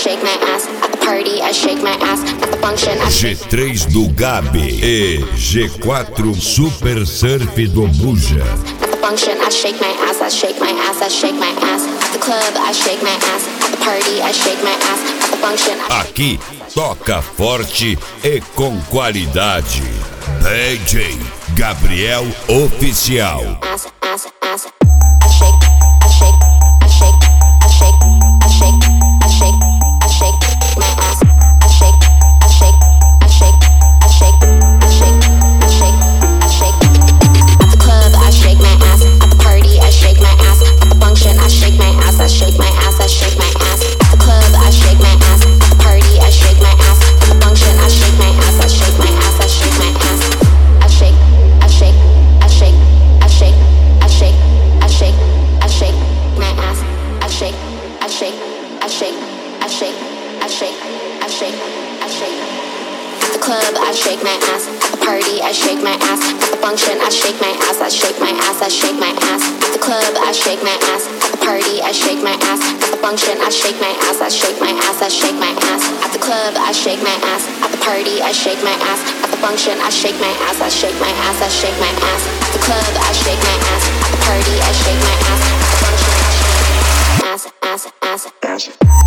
shake my ass. At the party, I shake my ass. At the function, I shake. G3 do Gabi e G4 Super Surf do Buja. At the function, I shake my ass. I shake my ass. I shake my ass. At the club, I shake my ass. At the party, I shake my ass. At the function, I shake. Aqui toca forte e com qualidade. DJ Gabriel Oficial. Ass, ass, ass. I shake, I shake, I shake, I shake, I shake, I shake, I shake my ass. I shake, I shake, I shake, I shake, I shake, I shake, I shake. At the club, I shake my ass. At the party, I shake my ass. At the function, I shake my ass. I shake my ass. I shake my ass. At the club, I shake my ass. At the party, I shake my ass. At the function, I shake my ass. I shake my ass. I shake my ass. I shake, I shake, I shake, I shake, I shake, I shake, I shake my ass. I shake, I shake, I shake, I shake, I shake, I shake, I shake. At the club, I shake my ass. At the party, I shake my ass. At the function, I shake my ass. I shake my ass. I shake my ass. At the club, I shake my ass. At the party, I shake my ass. At the function, I shake my ass. I shake my ass. I shake my ass. At the club, I shake my ass. At the party, I shake my ass. At the function, I shake my ass. I shake my ass. I shake my ass. At the club, I shake my ass. At the party, I shake my ass. At the function, I shake my ass. Ass, ass, ass.